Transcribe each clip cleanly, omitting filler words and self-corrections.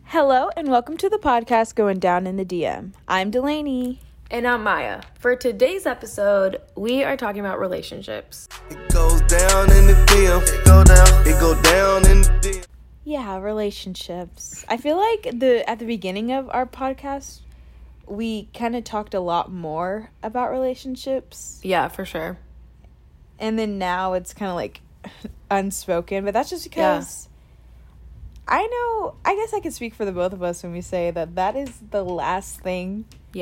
Hello and welcome to the podcast Going Down in the DM. I'm Delaney. And I'm Maya. For today's episode, we are talking about relationships. It goes down in the DM. It go down in the DM. Yeah, relationships. I feel like at the beginning of our podcast, we kind of talked a lot more about relationships. Yeah, for sure. And then now it's kind of like unspoken, but that's just because I guess I can speak for the both of us when we say that is the last thing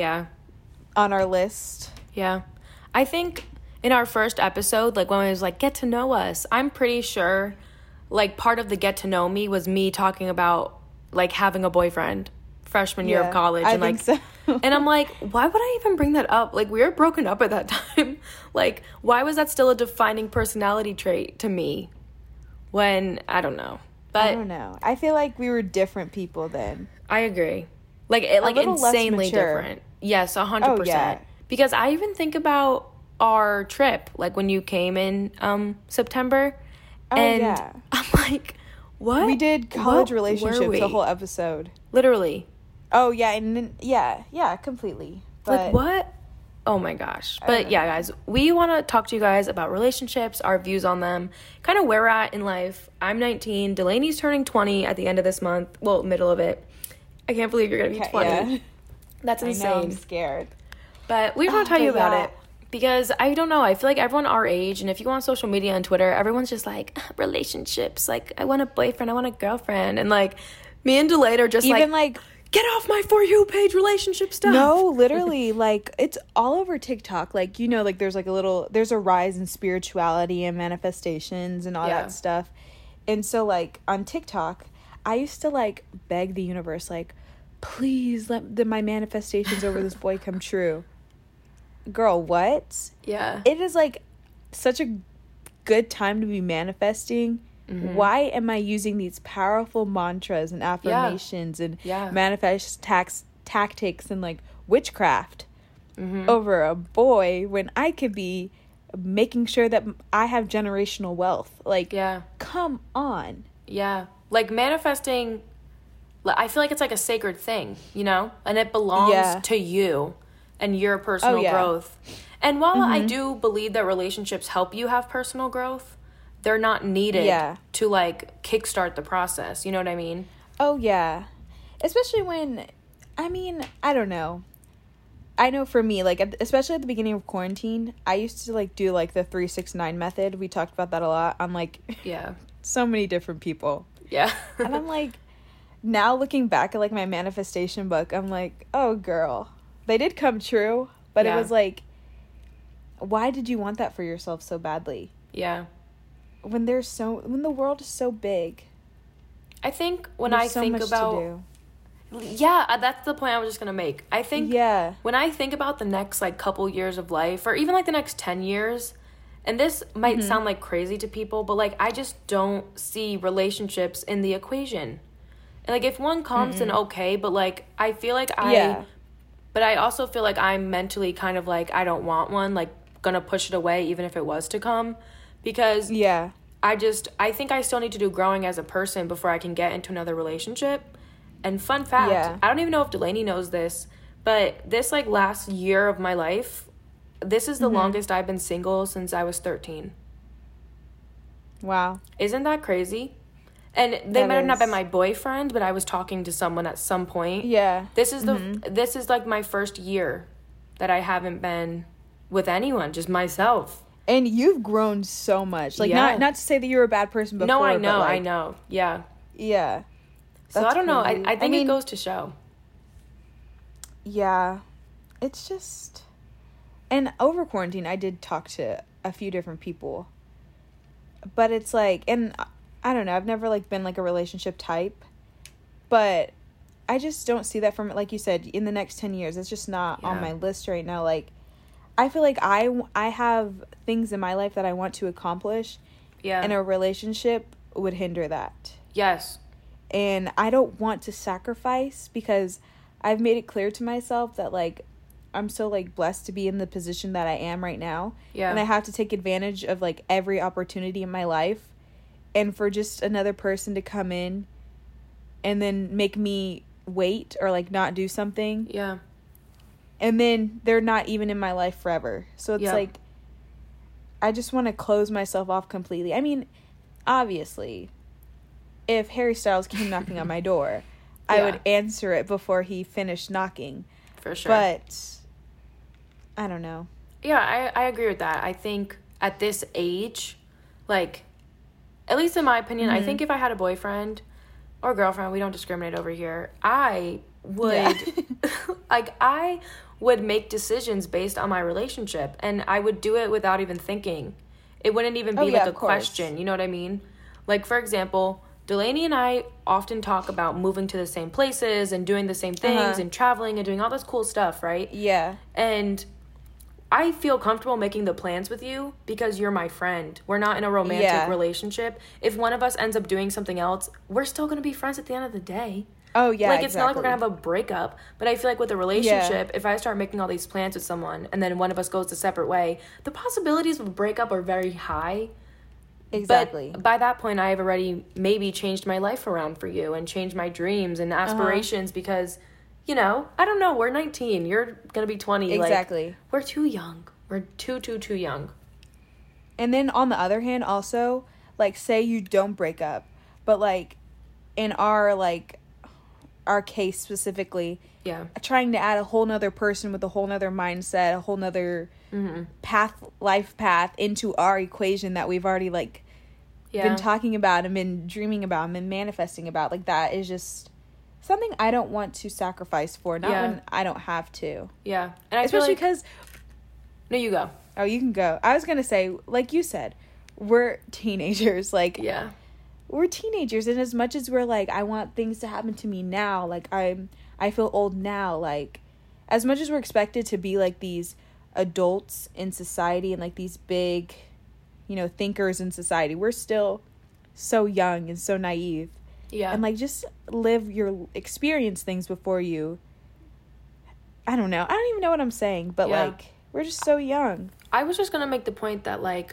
on our list. Yeah. I think in our first episode, like when it was like, get to know us, I'm pretty sure like part of the get to know me was me talking about like having a boyfriend freshman year of college. I And think like, so. and I'm like, why would I even bring that up? Like we were broken up at that time. Like, why was that still a defining personality trait to me when, I don't know. But I don't know. I feel like we were different people then. I agree. Like insanely different. Yes, 100%. Oh, yeah. Because I even think about our trip, like when you came in September. Oh, and yeah. I'm like, what? We did college What were relationships we? the whole episode. Literally. Oh, yeah. And then, yeah, completely. But Like, what? Oh my gosh. But yeah, guys, we want to talk to you guys about relationships, our views on them, kind of where we're at in life. I'm 19. Delaney's turning 20 at the end of this month. Well, middle of it. I can't believe you're going to be 20. Yeah. That's insane. I know, I'm scared. But we want to tell you about yeah. it. Because I don't know, I feel like everyone our age, and if you go on social media and Twitter, everyone's just like, relationships. Like, I want a boyfriend, I want a girlfriend. And like, me and Delayed are just Even like, get off my For You page relationship stuff. No, literally, like, it's all over TikTok. Like, you know, like, there's a rise in spirituality and manifestations and all that stuff. And so, like, on TikTok, I used to, like, beg the universe, like, please let my manifestations over this boy come true. Girl, what? Yeah. It is, like, such a good time to be manifesting. Mm-hmm. Why am I using these powerful mantras and affirmations and manifest tactics and like witchcraft over a boy when I could be making sure that I have generational wealth? Like, come on. Yeah. Like manifesting, I feel like it's like a sacred thing, you know? And it belongs to you and your personal growth. And while I do believe that relationships help you have personal growth, they're not needed to, like, kickstart the process. You know what I mean? Oh, yeah. Especially when, I mean, I don't know. I know for me, like, especially at the beginning of quarantine, I used to, like, do, like, the 3-6-9 method. We talked about that a lot on, like, so many different people. Yeah. And I'm, like, now looking back at, like, my manifestation book, I'm like, oh, girl. They did come true, but it was, like, why did you want that for yourself so badly? Yeah. When the world is so big. I think when there's I so think much about to do. Yeah, that's the point I was just going to make. I think when I think about the next like couple years of life or even like the next 10 years, and this might sound like crazy to people, but like I just don't see relationships in the equation. And like if one comes then okay, but like I feel like but I also feel like I'm mentally kind of like I don't want one, like going to push it away even if it was to come. Because I think I still need to do growing as a person before I can get into another relationship. And fun fact, I don't even know if Delaney knows this, but this like last year of my life, this is the longest I've been single since I was 13. Wow. Isn't that crazy? And they might have not been my boyfriend, but I was talking to someone at some point. Yeah. This is like my first year that I haven't been with anyone, just myself. And you've grown so much. Like, not to say that you were a bad person before. No, I know, but like, I know. Yeah. Yeah. So I don't know. I think it goes to show. Yeah. It's just... And over quarantine, I did talk to a few different people. But it's like... And I don't know. I've never, like, been, like, a relationship type. But I just don't see that from, like you said, in the next 10 years. It's just not on my list right now. Like... I feel like I have things in my life that I want to accomplish. Yeah. And a relationship would hinder that. Yes. And I don't want to sacrifice because I've made it clear to myself that, like, I'm so, like, blessed to be in the position that I am right now. Yeah. And I have to take advantage of, like, every opportunity in my life. And for just another person to come in and then make me wait or like not do something. Yeah. And then they're not even in my life forever. So it's like, I just want to close myself off completely. I mean, obviously, if Harry Styles came knocking on my door, I would answer it before he finished knocking. For sure. But I don't know. Yeah, I agree with that. I think at this age, like, at least in my opinion, I think if I had a boyfriend or girlfriend, we don't discriminate over here, I would, like, I would make decisions based on my relationship, and I would do it without even thinking. It wouldn't even be like a question, you know what I mean? Like, for example, Delaney and I often talk about moving to the same places and doing the same things and traveling and doing all this cool stuff, right? Yeah. And I feel comfortable making the plans with you because you're my friend. We're not in a romantic relationship. If one of us ends up doing something else, we're still going to be friends at the end of the day. Oh, yeah, like, it's not like we're going to have a breakup. But I feel like with a relationship, if I start making all these plans with someone and then one of us goes a separate way, the possibilities of a breakup are very high. Exactly. But by that point, I have already maybe changed my life around for you and changed my dreams and aspirations because, you know, I don't know. We're 19. You're going to be 20. Exactly. Like, we're too young. We're too young. And then on the other hand, also, like, say you don't break up, but, like, in our case specifically, trying to add a whole nother person with a whole nother mindset, a whole nother life path into our equation that we've already, like, been talking about and been dreaming about and been manifesting about. Like, that is just something I don't want to sacrifice for, not when I don't have to. Yeah. And I especially because... No, you go. Oh, you can go. I was going to say, like you said, we're teenagers. Like, we're teenagers. And as much as we're like, I want things to happen to me now, like, I feel old now. Like, as much as we're expected to be like these adults in society and like these big, you know, thinkers in society, we're still so young and so naive. Yeah. And like, just experience things before you. I don't know. I don't even know what I'm saying, but like, we're just so young. I was just gonna make the point that like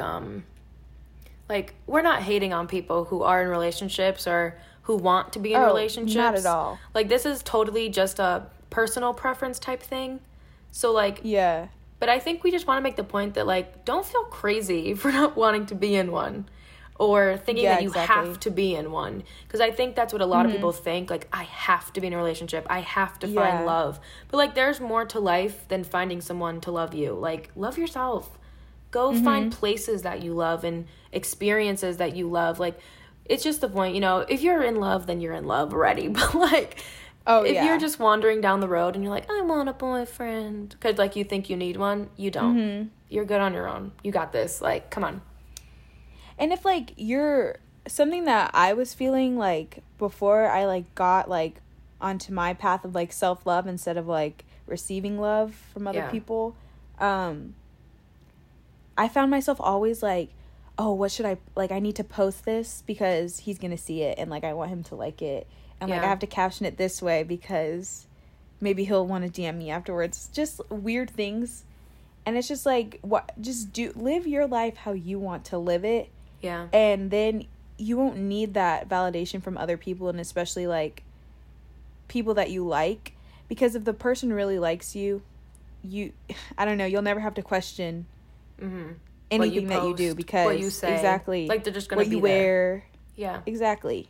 we're not hating on people who are in relationships or who want to be in relationships. Not at all. Like, this is totally just a personal preference type thing. So like, but I think we just want to make the point that like, don't feel crazy for not wanting to be in one or thinking that you have to be in one, because I think that's what a lot of people think, like, I have to be in a relationship, I have to find love. But like, there's more to life than finding someone to love you. Like, love yourself. Go find places that you love and experiences that you love. Like, it's just the point, you know, if you're in love, then you're in love already. But like, if you're just wandering down the road and you're like, I want a boyfriend, because like you think you need one, you don't. You're good on your own. You got this. Like, come on. And if, like, you're... Something that I was feeling, like, before I, like, got, like, onto my path of, like, self-love instead of, like, receiving love from other people, I found myself always, like, oh, what should I... Like, I need to post this because he's gonna see it, and, like, I want him to like it. And, like, I have to caption it this way because maybe he'll want to DM me afterwards. Just weird things. And it's just, like, live your life how you want to live it. Yeah. And then you won't need that validation from other people, and especially, like, people that you like. Because if the person really likes you, I don't know, you'll never have to question anything that you do, because what you say. Exactly. Like, they're just going to be what you wear. Yeah. Exactly.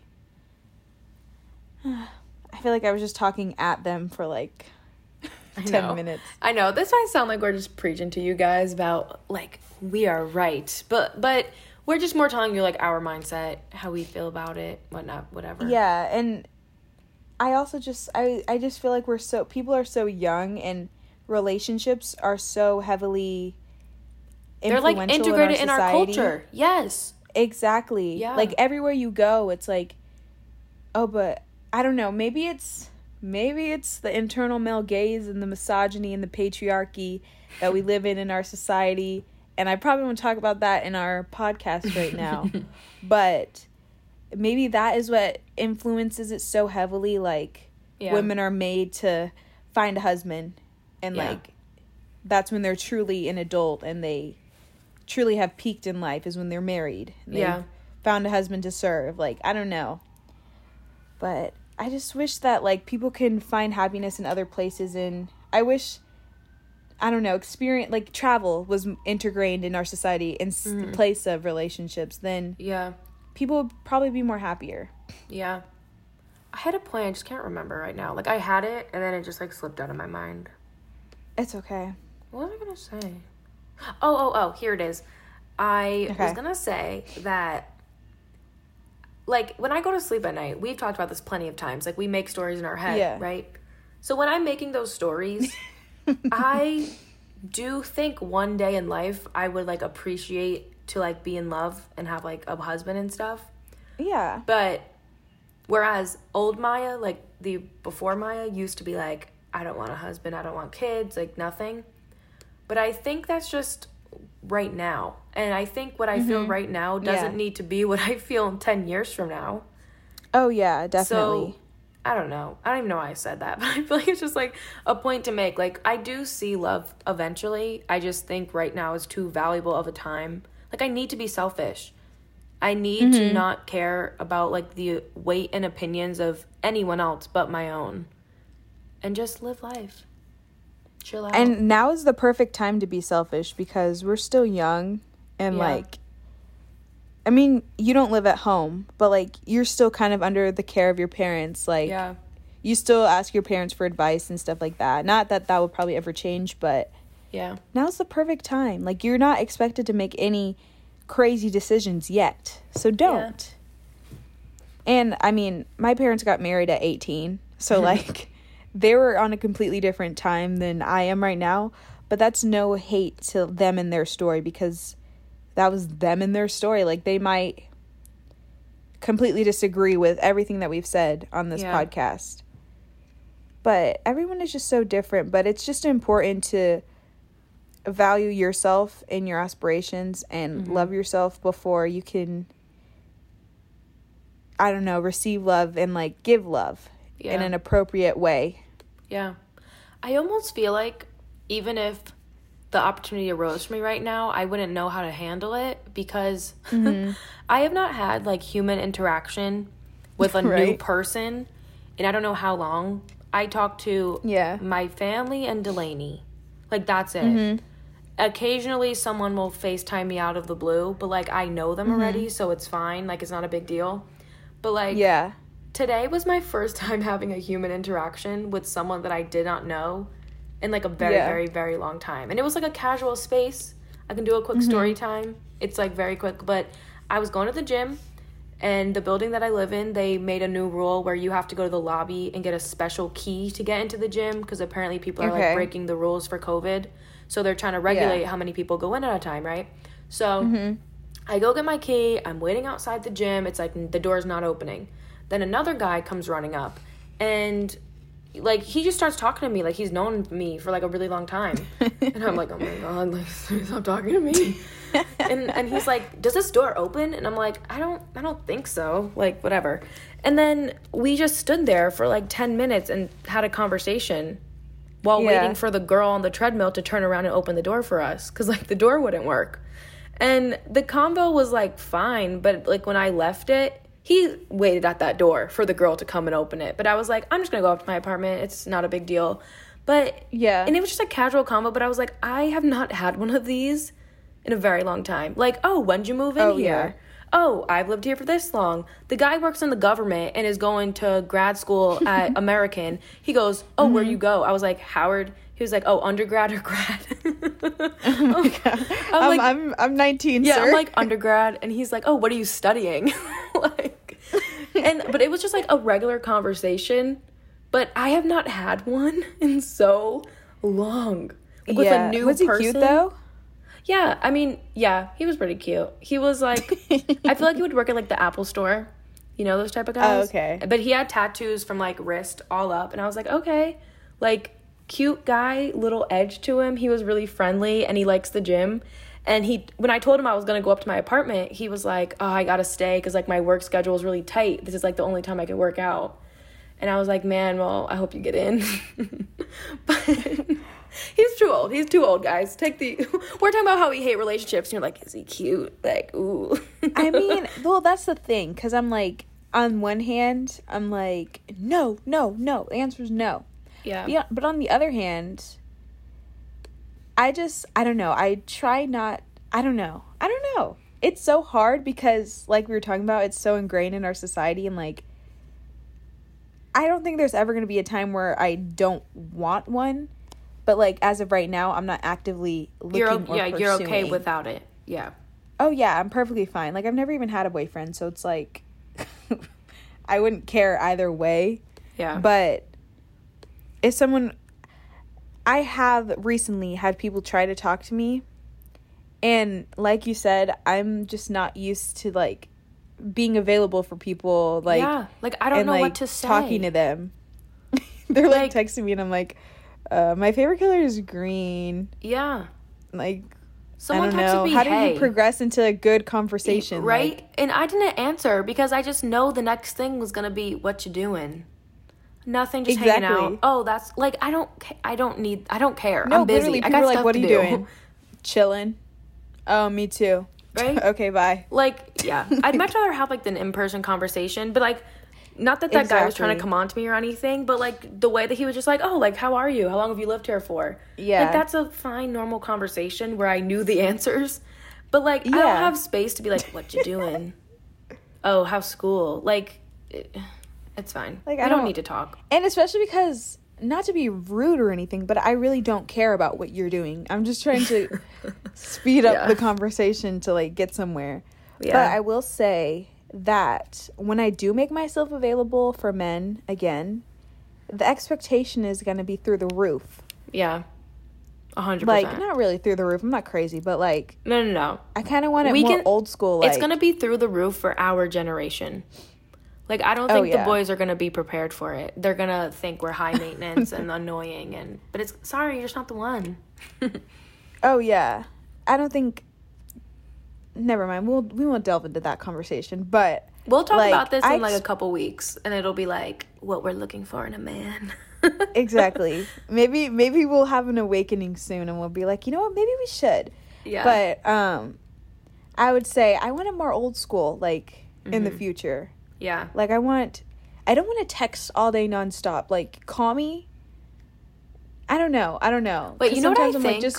I feel like I was just talking at them for, like, 10 minutes. I know. This might sound like we're just preaching to you guys about, like, we are right. But we're just more telling you, like, our mindset, how we feel about it, whatnot, whatever. Yeah, and I also just, I just feel like people are so young, and relationships are so heavily influential. They're, like, integrated in our culture. Yes. Exactly. Yeah. Like, everywhere you go, it's like, oh, but, I don't know, maybe it's the internal male gaze and the misogyny and the patriarchy that we live in our society. And I probably won't talk about that in our podcast right now. But maybe that is what influences it so heavily. Like, women are made to find a husband. And, like, that's when they're truly an adult and they truly have peaked in life, is when they're married. And they've found a husband to serve. Like, I don't know. But I just wish that, like, people can find happiness in other places, and I wish, I don't know, travel was integrated in our society in place of relationships, then people would probably be more happier. Yeah. I had a plan, I just can't remember right now. Like, I had it, and then it just, like, slipped out of my mind. It's okay. What was I gonna say? Oh, here it is. I was gonna say that, like, when I go to sleep at night, we've talked about this plenty of times. Like, we make stories in our head, right? So when I'm making those stories, I do think one day in life I would, like, appreciate to, like, be in love and have, like, a husband and stuff. Yeah. But whereas old Maya, like, the before Maya, used to be like, I don't want a husband, I don't want kids, like, nothing. But I think that's just right now. And I think what I feel right now doesn't need to be what I feel in 10 years from now. Oh, yeah, definitely. So, I don't know. I don't even know why I said that. But I feel like it's just, like, a point to make. Like, I do see love eventually. I just think right now is too valuable of a time. Like, I need to be selfish. I need to not care about, like, the weight and opinions of anyone else but my own. And just live life. Chill out. And now is the perfect time to be selfish because we're still young and like, I mean, you don't live at home, but like you're still kind of under the care of your parents. Like, you still ask your parents for advice and stuff like that. Not that that would probably ever change, but now's the perfect time. Like, you're not expected to make any crazy decisions yet, so don't. And I mean, my parents got married at 18, so like. They were on a completely different time than I am right now, but that's no hate to them and their story because that was them and their story. Like, they might completely disagree with everything that we've said on this podcast. But everyone is just so different, but it's just important to value yourself and your aspirations and love yourself before you can, I don't know, receive love and, like, give love. In an appropriate way. Yeah. I almost feel like even if the opportunity arose for me right now, I wouldn't know how to handle it because I have not had, like, human interaction with a new person and I don't know how long. I talk to my family and Delaney. Like, that's it. Occasionally someone will FaceTime me out of the blue, but, like, I know them already, so it's fine. Like, it's not a big deal. But, like... Today was my first time having a human interaction with someone that I did not know in, like, a very, very, very long time. And it was, like, a casual space. I can do a quick story time. It's, like, very quick. But I was going to the gym, and the building that I live in, they made a new rule where you have to go to the lobby and get a special key to get into the gym because apparently people are, like, breaking the rules for COVID. So they're trying to regulate how many people go in at a time, right? So I go get my key. I'm waiting outside the gym. It's, like, the door's not opening. Then another guy comes running up and, like, he just starts talking to me like he's known me for, like, a really long time. And I'm like, oh, my God, like, stop talking to me. and he's like, does this door open? And I'm like, I don't think so. Like, whatever. And then we just stood there for, like, 10 minutes and had a conversation while waiting for the girl on the treadmill to turn around and open the door for us because, like, the door wouldn't work. And the convo was, like, fine. But, like, when I left it, he waited at that door for the girl to come and open it. But I was like, I'm just going to go up to my apartment. It's not a big deal. But, and it was just a casual combo. But I was like, I have not had one of these in a very long time. Like, oh, when'd you move in here? Oh, I've lived here for this long. The guy works in the government and is going to grad school at American. He goes, oh, where you go? I was like, Howard. He was like, oh, undergrad or grad? Oh, my God. I'm 19, yeah, sir. I'm like, undergrad. And he's like, oh, what are you studying? But it was just, like, a regular conversation. But I have not had one in so long. Like, with a new person. Was he cute, though? Yeah, I mean, yeah, he was pretty cute. He was, like, I feel like he would work at, like, the Apple store. You know, those type of guys? Oh, okay. But he had tattoos from, like, wrist all up. And I was like, okay. Like, cute guy, little edge to him. He was really friendly, and he likes the gym. And when I told him I was going to go up to my apartment, he was like, oh, I got to stay because, like, my work schedule is really tight. This is, like, the only time I can work out. And I was like, man, well, I hope you get in. But he's too old. He's too old, guys. We're talking about how we hate relationships. And you're like, is he cute? Like, ooh. I mean, well, that's the thing. Because I'm like, on one hand, I'm like, no. The answer is no. Yeah. But on the other hand, I don't know. I don't know. It's so hard because, like we were talking about, it's so ingrained in our society, and, like, I don't think there's ever going to be a time where I don't want one. But, like, as of right now, I'm not actively looking or pursuing. You're okay without it. Yeah. Oh, yeah, I'm perfectly fine. Like, I've never even had a boyfriend, so it's like, I wouldn't care either way. Yeah. But if someone... I have recently had people try to talk to me, and like you said, I'm just not used to, like, being available for people, like... Yeah, like, I don't know what to say. Talking to them. They're, like, texting me, and I'm like... my favorite color is green. Yeah. Like, someone I don't know. Me, how do you progress into a good conversation? Right? Like, and I didn't answer because I just know the next thing was going to be, what you doing? Nothing, just hanging out. Oh, that's, like, I don't care. No, I'm busy. Literally, people are like, what are you doing? Chilling. Oh, me too. Right? Okay, bye. Like, yeah. I'd much rather have, like, an in-person conversation, but, like, not that guy was trying to come on to me or anything, but, like, the way that he was just like, oh, like, how are you? How long have you lived here for? Yeah. Like, that's a fine, normal conversation where I knew the answers. But, like, I don't have space to be like, what you doing? Oh, how's school? Like, it's fine. Like, I don't need to talk. And especially because, not to be rude or anything, but I really don't care about what you're doing. I'm just trying to speed up the conversation to, like, get somewhere. Yeah. But I will say... that when I do make myself available for men again, the expectation is going to be through the roof. Yeah. 100%. Like, not really through the roof. I'm not crazy, but, like... No. I kind of want it more old school. Like, it's going to be through the roof for our generation. Like, I don't think the boys are going to be prepared for it. They're going to think we're high maintenance and annoying. But it's... Sorry, you're just not the one. Oh, yeah. I don't think... Never mind. We won't delve into that conversation, but we'll talk about this in like a couple weeks, and it'll be like what we're looking for in a man. Exactly. Maybe we'll have an awakening soon, and we'll be like, you know what? Maybe we should. Yeah. But I would say I want it more old school, like in the future. Yeah. Like I don't want to text all day nonstop. Like call me. I don't know. But you know what I think? Like, just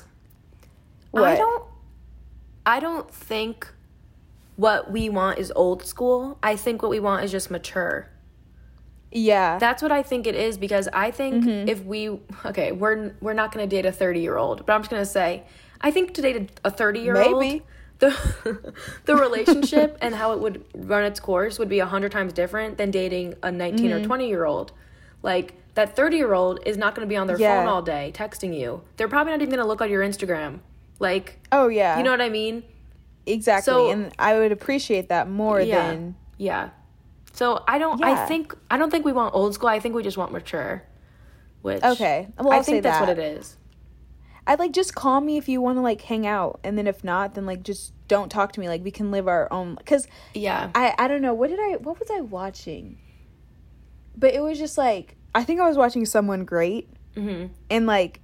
what? I don't think what we want is old school. I think what we want is just mature. Yeah. That's what I think it is, because I think if we're not going to date a 30-year-old, but I'm just going to say, I think to date a 30-year-old, maybe the relationship and how it would run its course would be 100 times different than dating a 19 or 20-year-old. Like, that 30-year-old is not going to be on their phone all day texting you. They're probably not even going to look at your Instagram. Like, oh yeah, you know what I mean? Exactly. So, and I would appreciate that more than So I don't think we want old school. I think we just want mature. Which okay, well, I think that's what it is. I'd like just call me if you want to like hang out, and then if not, then like just don't talk to me. Like we can live our own. Because I don't know what was I watching? But it was just like I think I was watching Someone Great, and like.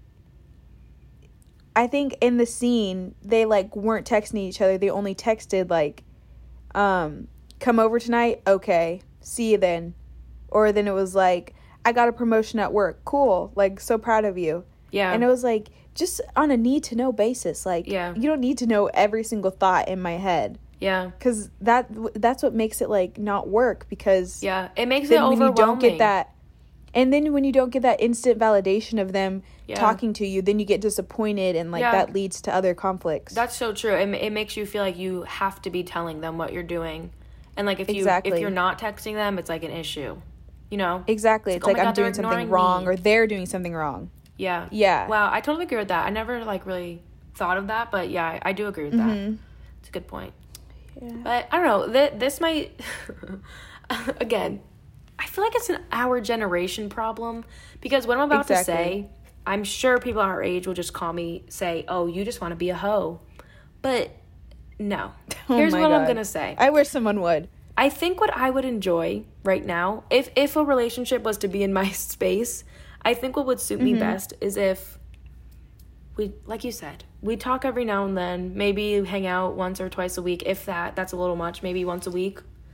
I think in the scene, they, like, weren't texting each other. They only texted, like, come over tonight? Okay. See you then. Or then it was, like, I got a promotion at work. Cool. Like, so proud of you. Yeah. And it was, like, just on a need-to-know basis. Like, you don't need to know every single thought in my head. Yeah. Because that's what makes it, like, not work. Because... yeah. It makes it overwhelming. When you don't get that... And then when you don't get that instant validation of them talking to you, then you get disappointed, and like that leads to other conflicts. That's so true. It makes you feel like you have to be telling them what you're doing, and like if you're not texting them, it's like an issue, you know? Exactly. It's like I'm doing something wrong, or they're doing something wrong. Yeah. Yeah. Wow, I totally agree with that. I never like really thought of that, but yeah, I do agree with that. It's a good point. Yeah. But I don't know. This might again. I feel like it's an our generation problem, because what I'm about to say, I'm sure people our age will just call me, say, oh, you just want to be a hoe. But no. Here's what I'm going to say. I wish someone would. I think what I would enjoy right now, if a relationship was to be in my space, I think what would suit me best is if we, like you said, we talk every now and then, maybe hang out once or twice a week. If that's a little much, maybe once a week.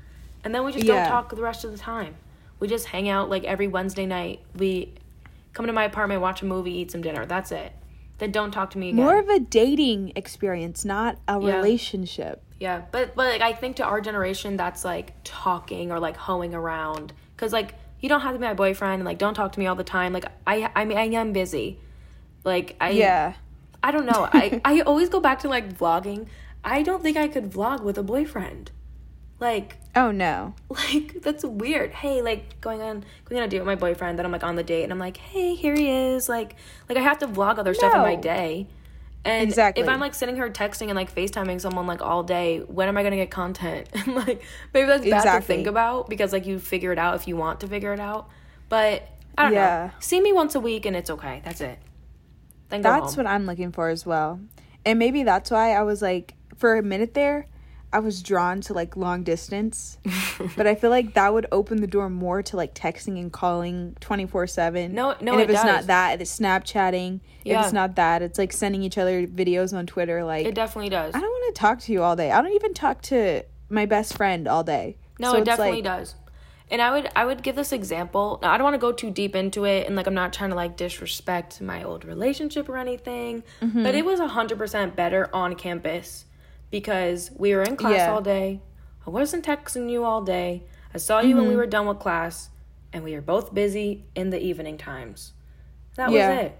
And then we just don't talk the rest of the time. We just hang out, like, every Wednesday night. We come to my apartment, watch a movie, eat some dinner. That's it. Then don't talk to me again. More of a dating experience, not a relationship. Yeah, but like, I think to our generation, that's, like, talking or, like, hoeing around. Because, like, you don't have to be my boyfriend and, like, don't talk to me all the time. Like, I mean, I am busy. Like, I don't know. I always go back to, like, vlogging. I don't think I could vlog with a boyfriend. Like, oh no, like, that's weird. Hey, like, going on a date with my boyfriend, then I'm, like, on the date and I'm like, hey, here he is. Like I have to vlog other stuff in my day. And if I'm, like, sitting here texting and, like, FaceTiming someone, like, all day, when am I gonna get content? And, like, maybe that's bad to think about, because, like, you figure it out if you want to figure it out. But I don't know. See me once a week and it's okay. That's it. Then go home. That's what I'm looking for as well. And maybe that's why I was, like, for a minute there, I was drawn to, like, long distance. But I feel like that would open the door more to, like, texting and calling 24/7. No, and if it's not that, it's Snapchatting. If it's not that, it's, like, sending each other videos on Twitter. Like, it definitely does. I don't want to talk to you all day. I don't even talk to my best friend all day. No, so it definitely does. And I would give this example. Now, I don't want to go too deep into it, and, like, I'm not trying to, like, disrespect my old relationship or anything. Mm-hmm. But it was 100% better on campus. Because we were in class all day. I wasn't texting you all day. I saw you when we were done with class. And we were both busy in the evening times. That was it.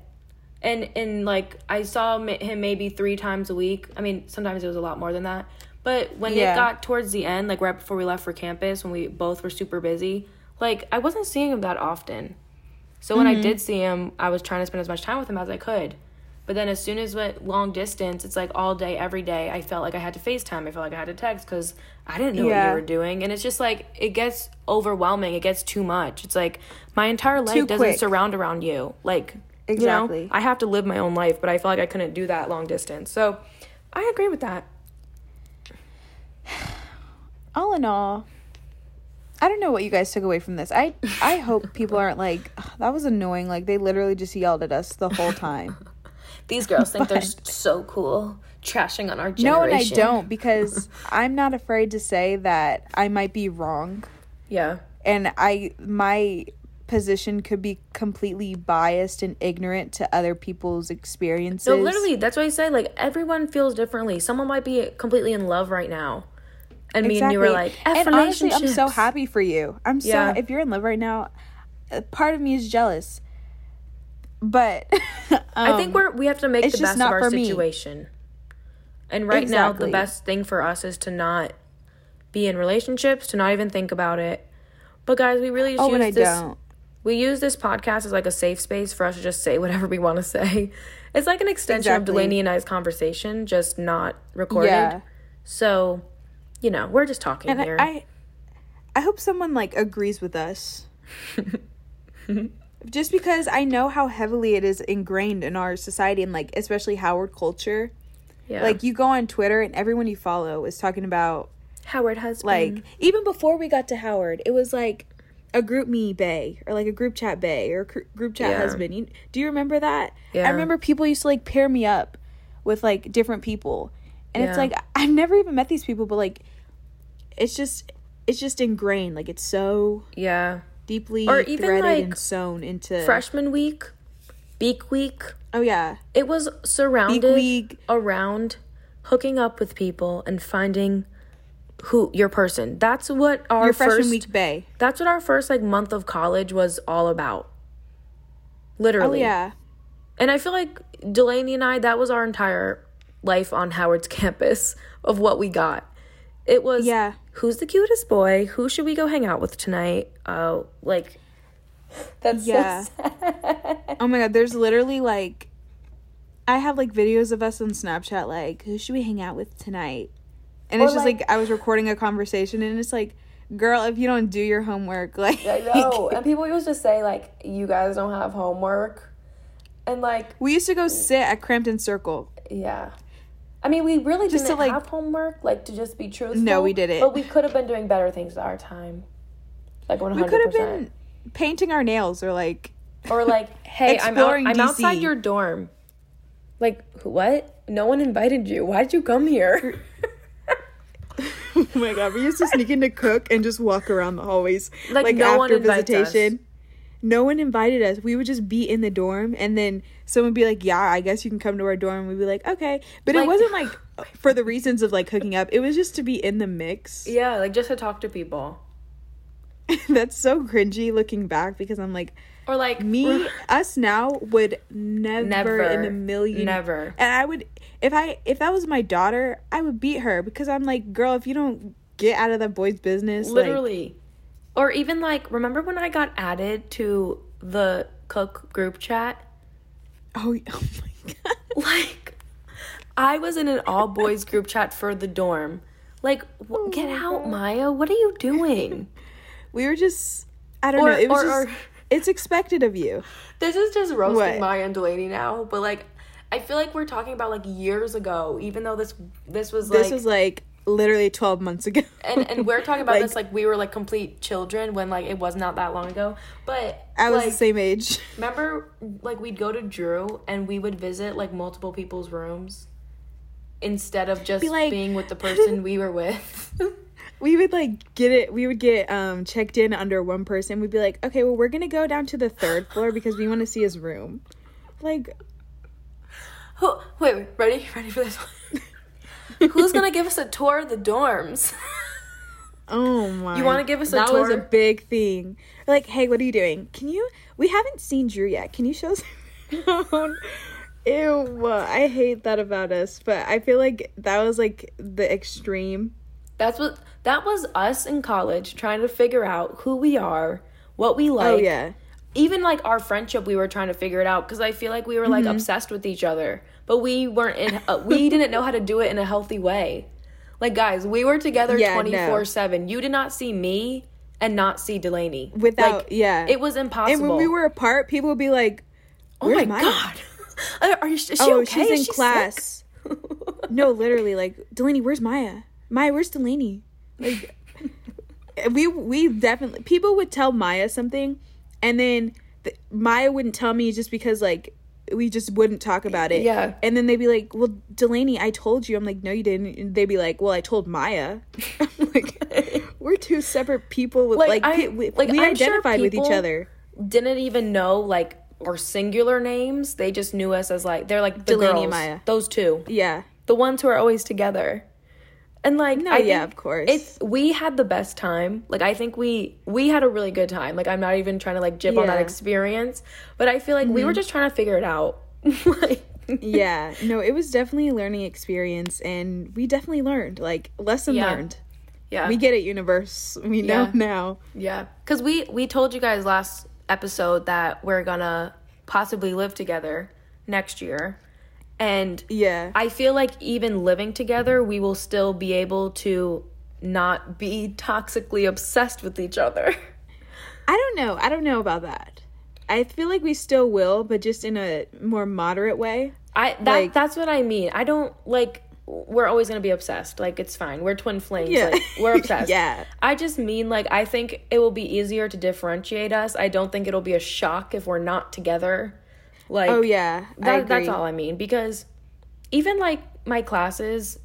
And like, I saw him maybe 3 times a week. I mean, sometimes it was a lot more than that. But when it got towards the end, like right before we left for campus, when we both were super busy, like, I wasn't seeing him that often. So when I did see him, I was trying to spend as much time with him as I could. But then as soon as it went long distance, it's like all day, every day, I felt like I had to FaceTime. I felt like I had to text because I didn't know what you were doing. And it's just like, it gets overwhelming. It gets too much. It's like, my entire life doesn't surround around you. Like, you know, I have to live my own life, but I felt like I couldn't do that long distance. So I agree with that. All in all, I don't know what you guys took away from this. I hope people aren't like, that was annoying. Like, they literally just yelled at us the whole time. These girls think they're so cool, trashing on our generation. No, and I don't, because I'm not afraid to say that I might be wrong. Yeah. And my position could be completely biased and ignorant to other people's experiences. No, literally, that's what I say. Like, everyone feels differently. Someone might be completely in love right now. And me and you were like, and honestly, I'm so happy for you. If you're in love right now, part of me is jealous. But I think we have to make the best of our situation. And right now, the best thing for us is to not be in relationships, to not even think about it. But guys, we really just we use this podcast as like a safe space for us to just say whatever we want to say. It's like an extension of Delaney and I's conversation, just not recorded. Yeah. So, you know, we're just talking here. I hope someone like agrees with us. Just because I know how heavily it is ingrained in our society and, like, especially Howard culture. Yeah. Like, you go on Twitter and everyone you follow is talking about Howard husband. Like, even before we got to Howard, it was like a group me bae or like a group chat bae or group chat husband. Do you remember that? Yeah. I remember people used to like pair me up with like different people. And it's like, I've never even met these people, but like, it's just ingrained. Like, it's so deeply or even threaded like and sewn into freshman week, Beak Week. Oh yeah, it was surrounded around hooking up with people and finding who your person. That's what our freshman week bae. That's what our first like month of college was all about. Literally. Oh yeah. And I feel like Delaney and I, that was our entire life on Howard's campus of what we got. It was who's the cutest boy? Who should we go hang out with tonight? Oh, like that's so sad. Oh my god, there's literally like I have like videos of us on Snapchat like, who should we hang out with tonight? And it's just like I was recording a conversation and it's like, girl, if you don't do your homework, like I know. And people used to say like, you guys don't have homework. And like we used to go sit at Crampton Circle. Yeah. I mean, we really just didn't have homework, like, to just be truthful. No, we didn't. But we could have been doing better things at our time. Like, 100%. We could have been painting our nails or, like... hey, I'm outside your dorm. Like, what? No one invited you. Why did you come here? my God, we used to sneak in to cook and just walk around the hallways. Like no after one invites visitation. Us. No one invited us. We would just be in the dorm, and then someone would be like, yeah, I guess you can come to our dorm. We'd be like, okay. But it wasn't, like, for the reasons of, like, hooking up. It was just to be in the mix. Yeah, like, just to talk to people. That's so cringy looking back, because I'm like... Or, like... us now would never in a million... Never. And I would... If that was my daughter, I would beat her, because I'm like, girl, if you don't get out of that boy's business... Literally. Like, or even, like, remember when I got added to the cook group chat? Oh my God. Like, I was in an all-boys group chat for the dorm. Like, get out, Maya. What are you doing? We were just... I don't know. It was it's expected of you. This is just roasting Maya and Delaney now. But, like, I feel like we're talking about, like, years ago. Even though this was, like... This was, like... literally 12 months ago. and we're talking about this like we were like complete children when like it was not that long ago. But I was like, the same age. Remember like we'd go to Drew and we would visit like multiple people's rooms instead of just being with the person we were with. We would like get checked in under one person. We'd be like, okay, well, we're gonna go down to the 3rd floor because we want to see his room. Like, wait, ready for this one? Who's gonna give us a tour of the dorms? Oh my! You want to give us a tour? That was a big thing. Like, hey, what are you doing? We haven't seen Drew yet. Can you show us? Ew! I hate that about us. But I feel like that was like the extreme. That was us in college trying to figure out who we are, what we like. Oh yeah. Even like our friendship, we were trying to figure it out because I feel like we were like obsessed with each other. But we weren't we didn't know how to do it in a healthy way. Like, guys, we were together 24/7. You did not see me and not see Delaney. It was impossible. And when we were apart, people would be like, oh my God. Is she okay? She's in class. No, literally, like, Delaney, where's Maya? Maya, where's Delaney? Like, we definitely... People would tell Maya something, and then Maya wouldn't tell me just because, like, we just wouldn't talk about it. Yeah. And then they'd be like, well, Delaney, I told you. I'm like, no, you didn't. And they'd be like, well, I told Maya. I'm like, we're two separate people. With, we identified with each other. Didn't even know, like, our singular names. They just knew us as, like, they're like the Delaney girls. And Maya. Those two. Yeah. The ones who are always together. And, like, I think of course. We had the best time. Like, I think we had a really good time. Like, I'm not even trying to, like, jib on that experience. But I feel like we were just trying to figure it out. Yeah. No, it was definitely a learning experience. And we definitely learned. Like, lesson learned. Yeah. We get it, universe. We know now. Yeah. Because we told you guys last episode that we're gonna possibly live together next year. And I feel like even living together, we will still be able to not be toxically obsessed with each other. I don't know about that. I feel like we still will, but just in a more moderate way. That's what I mean. I don't, like, we're always going to be obsessed. Like, it's fine. We're twin flames. Yeah. Like, we're obsessed. Yeah. I just mean, like, I think it will be easier to differentiate us. I don't think it'll be a shock if we're not together. Like, oh yeah, that's all I mean, because even like my classes,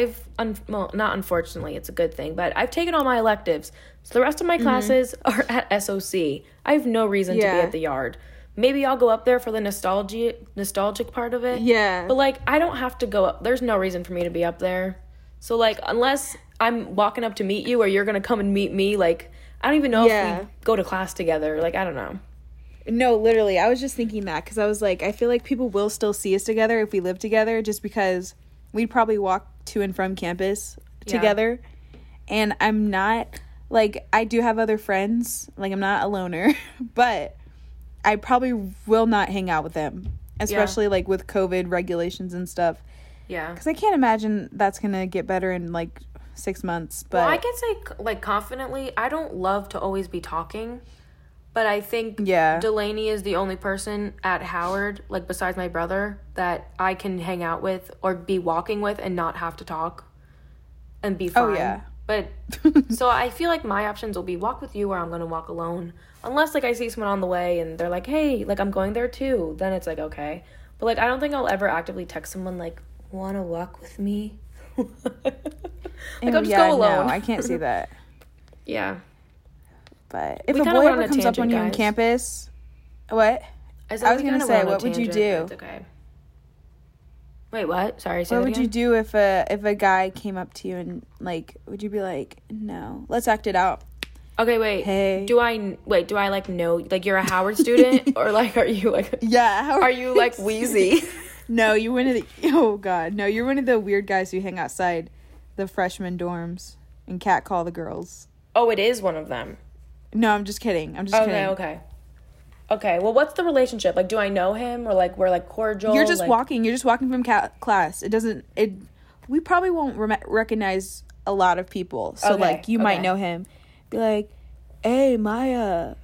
not unfortunately, it's a good thing, but I've taken all my electives, so the rest of my classes are at SOC. I have no reason to be at the yard. Maybe I'll go up there for the nostalgic part of it. Yeah, but like I don't have to go up. There's no reason for me to be up there. So like unless I'm walking up to meet you or you're gonna come and meet me, like I don't even know if we go to class together. Like I don't know. No, literally, I was just thinking that because I was like, I feel like people will still see us together if we live together just because we'd probably walk to and from campus together. And I'm not, like, I do have other friends. Like, I'm not a loner. But I probably will not hang out with them, especially, like, with COVID regulations and stuff. Yeah. Because I can't imagine that's going to get better in, like, 6 months. But well, I can say, like, confidently, I don't love to always be talking. But I think Delaney is the only person at Howard, like besides my brother, that I can hang out with or be walking with and not have to talk and be fine. Oh, yeah. But so I feel like my options will be walk with you or I'm going to walk alone. Unless like I see someone on the way and they're like, hey, like I'm going there too. Then it's like, okay. But like I don't think I'll ever actively text someone like, want to walk with me? Like, I'll just go alone. No, I can't see that. Yeah. But if a boy ever comes up on you on campus... What? I was going to say, what would you do? Okay. Wait, what? Sorry, say What that would again? you do if a guy came up to you and, like, would you be like, no, let's act it out? Okay, wait. Hey. Do I like know, like, you're a Howard student? Or, like, are you, like... Yeah. Are you, like, Wheezy? No, you're one of the... Oh, God. No, you're one of the weird guys who hang outside the freshman dorms and catcall the girls. Oh, it is one of them. No, I'm just kidding. Okay. Okay, well, what's the relationship? Like, do I know him? Or, like, we're, like, cordial? You're just walking. You're just walking from class. We probably won't recognize a lot of people. So, like, you might know him. Be like, hey, Maya.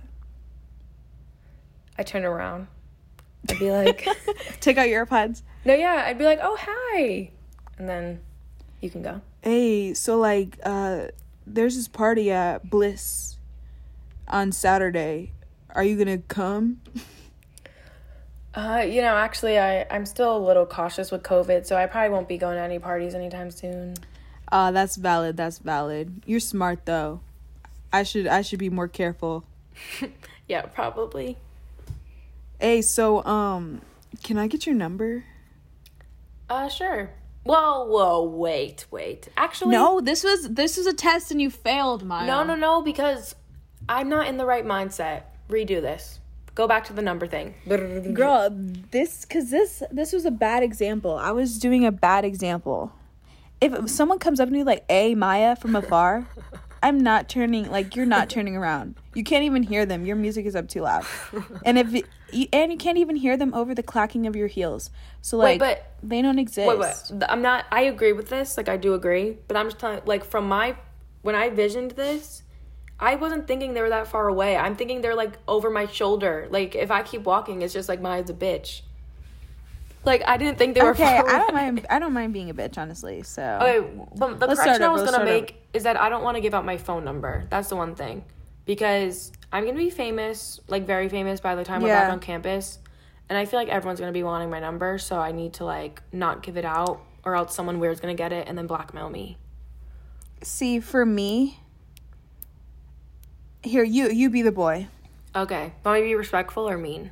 I turn around. I'd be like... Take out your AirPods. No, yeah. I'd be like, oh, hi. And then you can go. Hey, so, like, there's this party at Bliss on Saturday. Are you gonna come? Actually, I'm still a little cautious with COVID, so I probably won't be going to any parties anytime soon. That's valid. You're smart, though. I should be more careful. Yeah, probably. Hey, so, can I get your number? Sure. Whoa, wait. Actually... No, this was a test and you failed, Maya. No, because I'm not in the right mindset. Redo this. Go back to the number thing. Girl, this was a bad example. I was doing a bad example. If someone comes up to me like, hey, Maya, from afar, I'm not turning, like, you're not turning around. You can't even hear them. Your music is up too loud. And you can't even hear them over the clacking of your heels. So, like, they don't exist. Wait. I agree with this. Like, I do agree. But I'm just telling, like, when I visioned this, I wasn't thinking they were that far away. I'm thinking they're, like, over my shoulder. Like, if I keep walking, it's just like, Maya's a bitch. Like, I didn't think they were far away. I don't mind being a bitch, honestly, so... Okay, but the correction I was going to make is that I don't want to give out my phone number. That's the one thing. Because I'm going to be famous, like, very famous by the time we're back on campus. And I feel like everyone's going to be wanting my number, so I need to, like, not give it out, or else someone weird's going to get it and then blackmail me. See, for me... Here, you be the boy. Okay. Want me to be respectful or mean?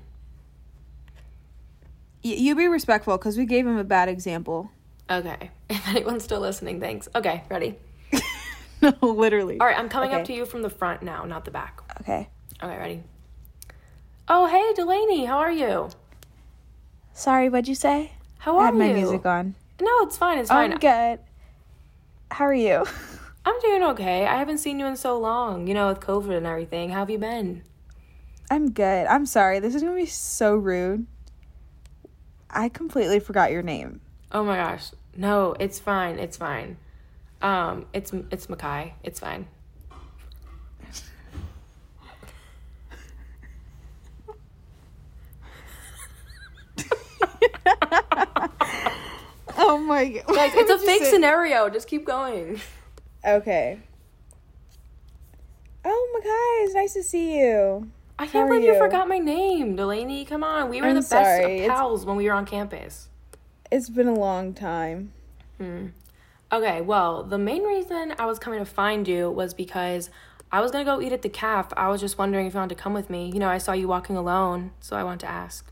You be respectful, because we gave him a bad example. Okay. If anyone's still listening, thanks. Okay, ready? No, literally. All right, I'm coming up to you from the front now, not the back. Okay. Okay, ready? Oh, hey, Delaney, how are you? Sorry, what'd you say? How are you? I had my music on. No, it's fine, I'm good. How are you? I'm doing okay. I haven't seen you in so long, with COVID and everything. How have you been? I'm good. I'm sorry. This is going to be so rude. I completely forgot your name. Oh my gosh. No, it's fine. It's fine. It's Makai. It's fine. Oh my god. Guys, it's a fake scenario. Just keep going. Okay. Oh my god, it's nice to see you. I can't believe you forgot my name, Delaney. Come on. We were the best of pals when we were on campus. It's been a long time. Okay, well, the main reason I was coming to find you was because I was going to go eat at the caf. I was just wondering if you wanted to come with me. I saw you walking alone, so I wanted to ask.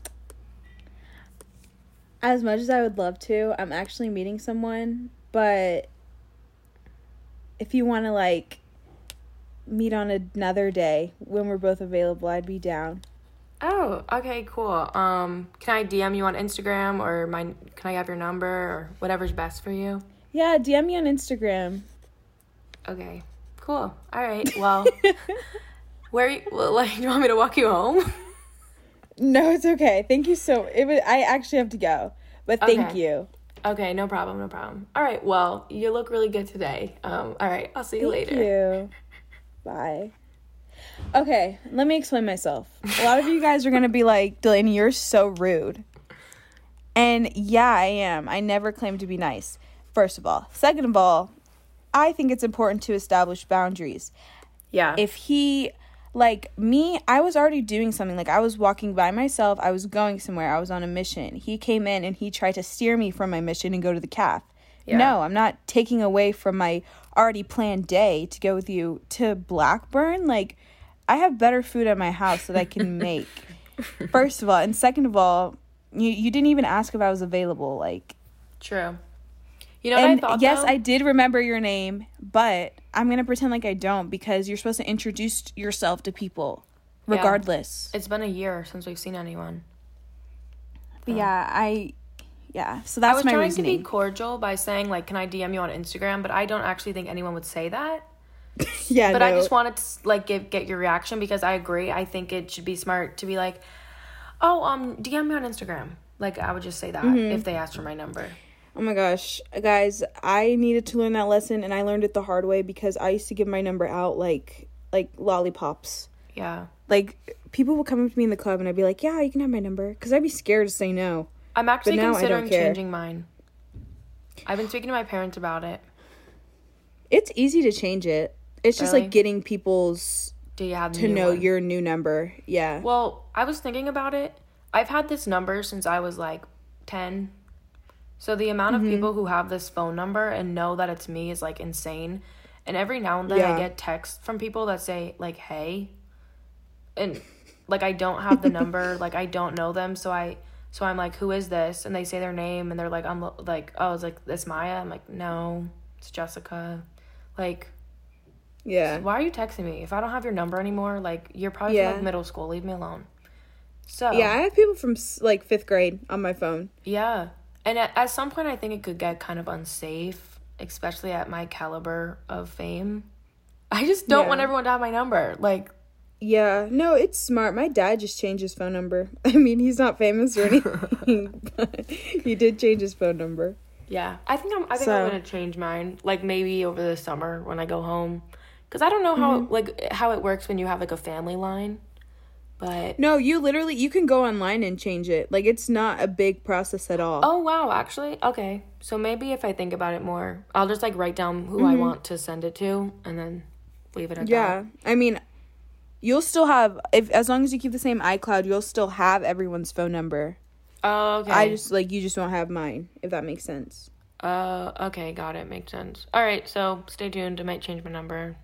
As much as I would love to, I'm actually meeting someone, but if you want to, like, meet on another day when we're both available, I'd be down. Oh, okay, cool. Can I DM you on Instagram, or can I have your number, or whatever's best for you? Yeah, DM me on Instagram. Okay, cool. All right, well, do you want me to walk you home? No, it's okay. Thank you I actually have to go, but thank you. Okay, no problem. All right, well, you look really good today. All right, I'll see you later. Thank you. Bye. Okay, let me explain myself. A lot of you guys are going to be like, Delaney, you're so rude. And yeah, I am. I never claim to be nice, first of all. Second of all, I think it's important to establish boundaries. Yeah. If he, like me, I was already doing something. Like, I was walking by myself. I was going somewhere. I was on a mission. He came in and he tried to steer me from my mission and go to the caf. Yeah. No, I'm not taking away from my already planned day to go with you to Blackburn. Like, I have better food at my house that I can make. First of all, and second of all, you didn't even ask if I was available. Like, true. You know what I thought, yes, though? I did remember your name, but I'm going to pretend like I don't, because you're supposed to introduce yourself to people regardless. Yeah. It's been a year since we've seen anyone. But so that's my reasoning. I was trying to be cordial by saying, like, can I DM you on Instagram? But I don't actually think anyone would say that. But I just wanted to, like, get your reaction, because I agree. I think it should be smart to be like, oh, DM me on Instagram. Like, I would just say that if they asked for my number. Oh my gosh, guys, I needed to learn that lesson, and I learned it the hard way, because I used to give my number out like lollipops. Yeah. Like, people would come up to me in the club, and I'd be like, yeah, you can have my number, because I'd be scared to say no. I'm actually considering changing mine. I've been speaking to my parents about it. It's easy to change it. It's just like getting people's to know your new number. Yeah. Well, I was thinking about it. I've had this number since I was like 10. So the amount of people who have this phone number and know that it's me is like insane. And every now and then I get texts from people that say like, hey, and like I don't have the number, like I don't know them, so I'm like, who is this? And they say their name, and they're like, I'm like, oh, it's like, this Maya? I'm like, no, it's Jessica. Like, yeah. Why are you texting me? If I don't have your number anymore, like, you're probably from like middle school. Leave me alone. So yeah, I have people from like 5th grade on my phone. Yeah, and at some point, I think it could get kind of unsafe, especially at my caliber of fame. I just don't want everyone to have my number. Like, yeah, no, it's smart. My dad just changed his phone number. I mean, he's not famous or anything, but he did change his phone number. Yeah, I think I'm gonna change mine. Like maybe over the summer when I go home, because I don't know how it works when you have like a family line. But no, you can go online and change it. Like, it's not a big process at all. Oh wow, actually, okay. So maybe if I think about it more, I'll just like write down who I want to send it to, and then leave it at that. Yeah, I mean, you'll still have, as long as you keep the same iCloud, you'll still have everyone's phone number. Oh, okay. You just won't have mine, if that makes sense. Okay, got it. Makes sense. All right, so stay tuned. I might change my number.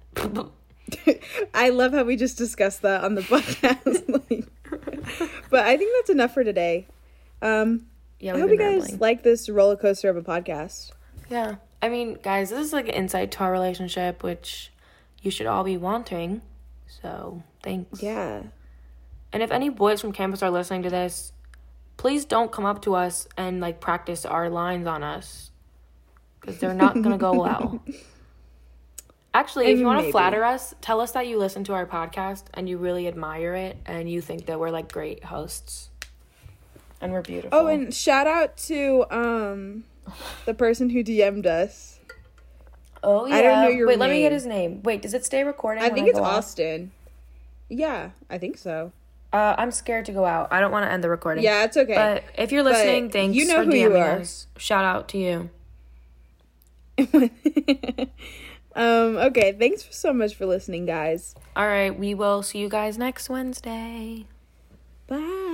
I love how we just discussed that on the podcast. But I think that's enough for today. Yeah, I hope you guys like this roller coaster of a podcast. Yeah. I mean, guys, this is like an insight to our relationship, which you should all be wanting. So, thanks. Yeah. And if any boys from campus are listening to this, please don't come up to us and, like, practice our lines on us. Because they're not going to go well. Actually, if you want to flatter us, tell us that you listen to our podcast and you really admire it and you think that we're, like, great hosts. And we're beautiful. Oh, and shout out to the person who DM'd us. Oh, yeah. I don't know your name. Wait, let me get his name. Wait, does it stay recording? I think it's Austin. Yeah, I think so. I'm scared to go out. I don't want to end the recording. Yeah, it's okay. But if you're listening, thanks for DMing us. Shout out to you. Okay, thanks so much for listening, guys. All right, we will see you guys next Wednesday. Bye.